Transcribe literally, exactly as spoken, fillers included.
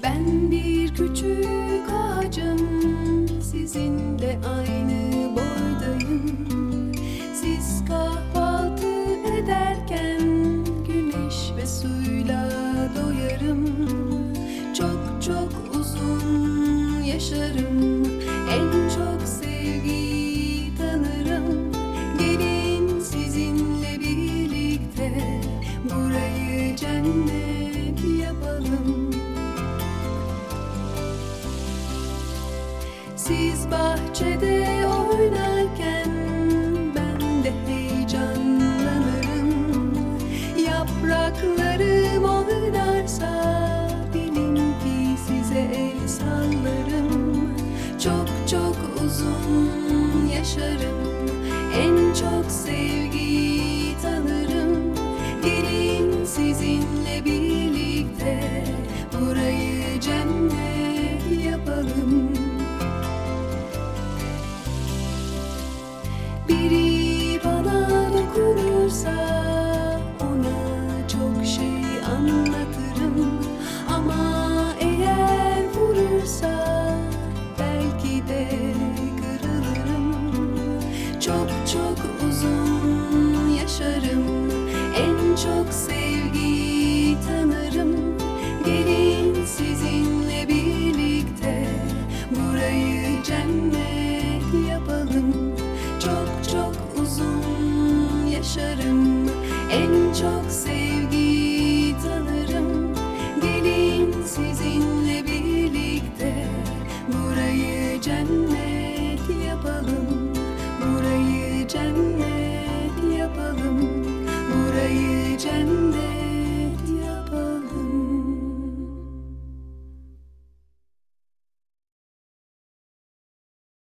Ben bir küçük ağacım, sizinle aynı boydayım. Siz kahvaltı ederken güneş ve suyla doyarım. Çok çok uzun yaşarım, en çok sevgiyi tanırım. Gelin sizinle birlikte burayı cennet yapalım. Siz bahçede oynarken ben de heyecanlanırım. Yapraklarım oynarsa bilin ki size el sallarım. Çok çok uzun yaşarım, en çok sevgiyi tanırım. Gelin sizinle birlikte burayı cennet yapalım. Biri bana dokunursa ona çok şey anlatırım. Ama eğer vurursa belki de kırılırım. Çok çok uzun yaşarım, en çok sevgiyi tanırım. Gelin sizinle birlikte burayı cennet yapalım. Çok çok uzun yaşarım, en çok sevgiyi tanırım. Gelin sizinle birlikte burayı cennet yapalım. Burayı cennet yapalım. Burayı cennet